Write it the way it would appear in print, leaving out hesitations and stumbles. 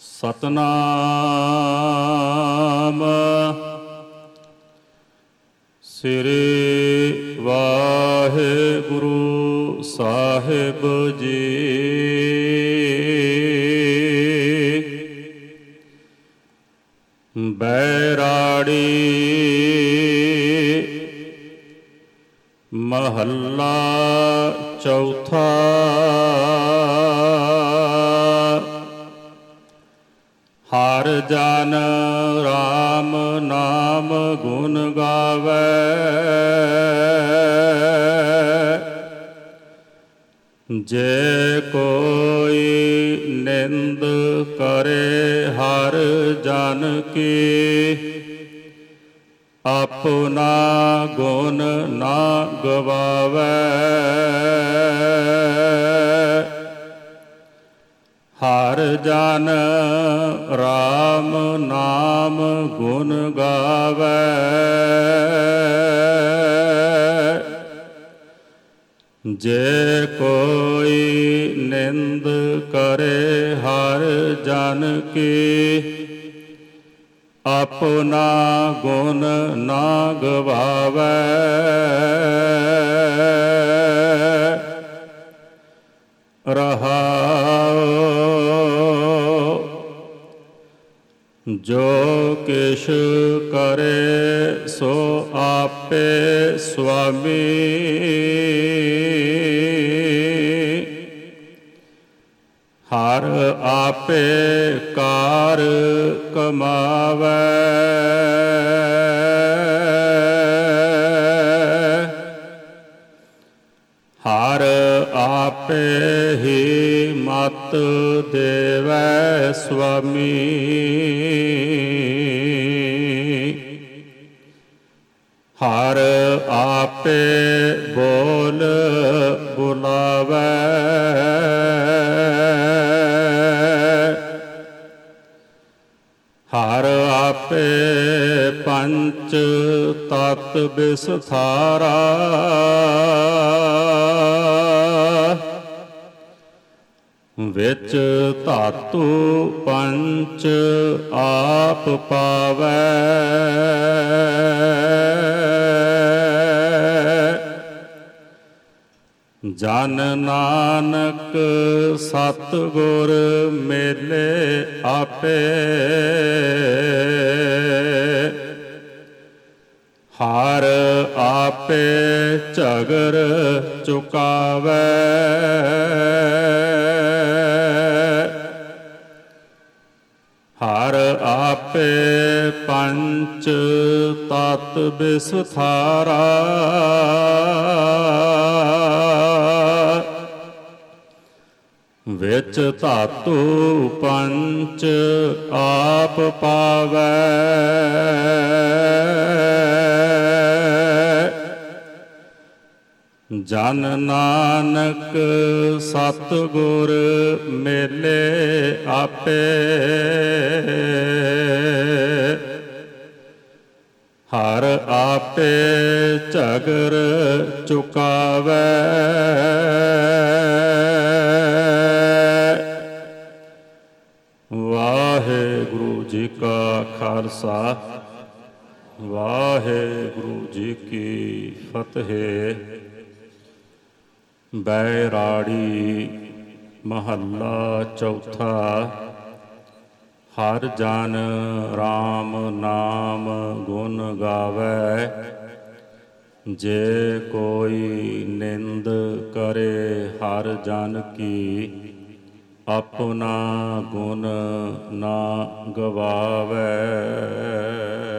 ਸਤਨਾਮ ਸ੍ਰੀ ਵਾਹਿਗੁਰੂ ਸਾਹਿਬ ਜੀ। ਬੈਰਾੜੀ ਮਹੱਲਾ ਚੌਥਾ। ਹਰਿ ਜਨ ਰਾਮ ਨਾਮ ਗੁਣ ਗਾਵੈ, ਜੇ ਕੋਈ ਨਿੰਦ ਕਰੇ ਹਰਿ ਜਨ ਕੀ, ਆਪਣਾ ਗੁਣ ਨਾ ਗਵਾਵੈ। ਹਰਿ ਜਨ ਰਾਮ ਨਾਮ ਗੁਣ ਗਾਵੈ, ਜੇ ਕੋਈ ਨਿੰਦ ਕਰੇ ਹਰਿ ਜਨ ਕੀ, ਆਪਣਾ ਗੁਣ ਨਾ ਗਵਾਵੈ। ਰਹਾਉ ਜੋ ਕਿਛ ਕਰੇ ਸੋ ਆਪੇ ਸੁਆਮੀ, ਹਰਿ ਆਪੇ ਕਾਰ ਕਮਾਵੈ। ਹਰਿ ਆਪੇ ਹੀ ਮਤਿ ਦੇਵੈ ਸੁਆਮੀ, ਹਰਿ ਆਪੇ ਬੋਲ ਬੁਲਾਵੈ। ਹਰਿ ਆਪੇ ਪੰਚ ਤਤ ਬਿਸਥਾਰਾ, ਵਿੱਚ ਧਾਤੂ ਪੰਚ ਆਪ ਪਾਵੈ। ਜਨ ਨਾਨਕ ਸਤਿਗੁਰ ਮੇਲੇ ਆਪੇ, ਹਰਿ ਆਪੇ ਝਗਰ ਚੁਕਾਵੈ। ਹਰਿ ਆਪੇ ਪੰਚ ਤਤ ਬਿਸਥਾਰਾ, ਵਿੱਚ ਧਾਤੂ ਪੰਚ ਆਪ ਪਾਵੈ। ਜਨ ਨਾਨਕ ਸਤਿਗੁਰ ਮੇਲੇ ਆਪੇ, ਹਰਿ ਆਪੇ ਝਗਰ ਚੁਕਾਵੈ। ਵਾਹਿਗੁਰੂ ਜੀ ਕਾ ਖਾਲਸਾ, ਵਾਹਿਗੁਰੂ ਜੀ ਕੀ ਫਤਿਹ। ਬੈਰਾੜੀ ਮਹੱਲਾ ਚੌਥਾ। ਹਰਿ ਜਨ ਰਾਮ ਨਾਮ ਗੁਣ ਗਾਵੈ, ਜੇ ਕੋਈ ਨਿੰਦ ਕਰੇ ਹਰਿ ਜਨ ਕੀ, ਆਪਣਾ ਗੁਣ ਨਾ ਗਵਾਵੈ।